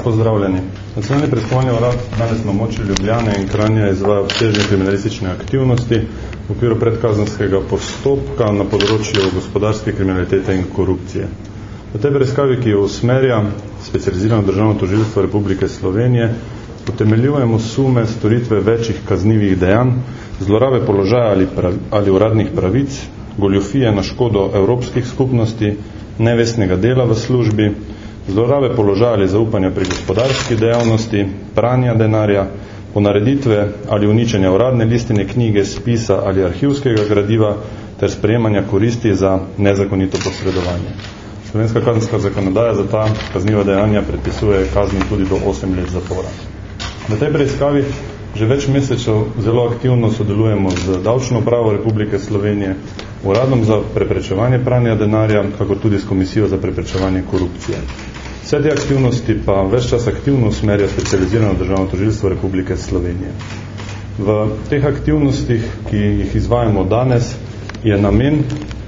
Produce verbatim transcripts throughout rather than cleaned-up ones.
pozdravljeni. Nacionalni preiskovalni urad danes na območju Ljubljane in Kranja izvaja obsežne kriminalistične aktivnosti v okviru predkazenskega postopka na področju gospodarske kriminalitete in korupcije. V tej preiskavi, ki jo usmerja specializirano državno tožilstvo Republike Slovenije, utemeljujemo sume storitve večjih kaznivih dejanj, zlorabe položaja ali, prav, ali uradnih pravic, goljofije na škodo evropskih skupnosti, nevestnega dela v službi, zlorabe položaja ali zaupanja pri gospodarski dejavnosti, pranja denarja, ponareditve ali uničenja uradne listine, knjige, spisa ali arhivskega gradiva ter sprejemanja koristi za nezakonito posredovanje. Slovenska kazenska zakonodaja za ta kazniva dejanja predpisuje kazni tudi do osem let zapora. V tej preiskavi že več mesecev zelo aktivno sodelujemo z Davčno upravo Republike Slovenije, Uradom za preprečevanje pranja denarja, kakor tudi s Komisijo za preprečevanje korupcije. Vse te aktivnosti pa več čas aktivno usmerja specializirano državno tožilstvo Republike Slovenije. V teh aktivnostih, ki jih izvajamo danes, je namen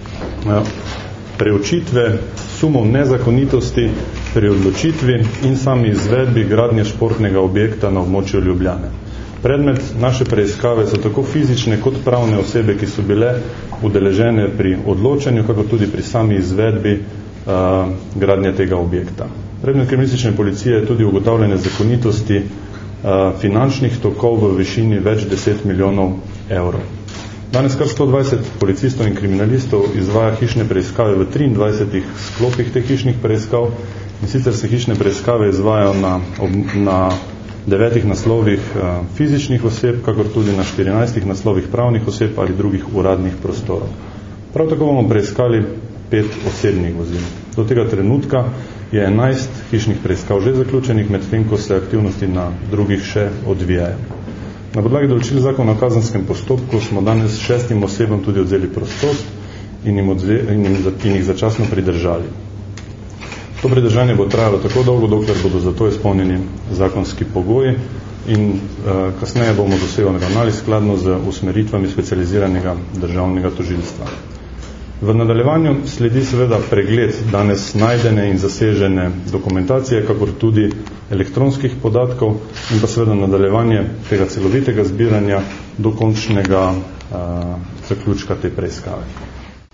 preučitve sumov nezakonitosti pri odločitvi in sami izvedbi gradnje športnega objekta na območju Ljubljane. Predmet naše preiskave so tako fizične kot pravne osebe, ki so bile udeležene pri odločanju, kako tudi pri sami izvedbi uh, gradnje tega objekta. Predmet kriminalistične policije je tudi ugotavljanje zakonitosti uh, finančnih tokov v višini več deset milijonov evrov. Danes kar sto dvajset policistov in kriminalistov izvaja hišne preiskave v triindvajsetih sklopih teh hišnih preiskav, in sicer se hišne preiskave izvajajo na, na devetih naslovih uh, fizičnih oseb, kakor tudi na štirinajstih naslovih pravnih oseb ali drugih uradnih prostorov. Prav tako bomo preiskali pet osebnih vozil. Do tega trenutka je enajst hišnih preiskav že zaključenih, medtem ko se aktivnosti na drugih še odvijajo. Na podlagi določil zakona o kazenskem postopku smo danes šestim osebam tudi odzeli prostost in jim, odze, in jim, in jih začasno pridržali. To pridržanje bo trajalo tako dolgo, dokler bodo za to izpolnjeni zakonski pogoji in uh, kasneje bomo z osebo ravnali skladno z usmeritvami specializiranega državnega tožilstva. V nadaljevanju sledi seveda pregled danes najdene in zasežene dokumentacije, kakor tudi elektronskih podatkov in pa seveda nadaljevanje tega celovitega zbiranja do končnega uh, zaključka te preiskave.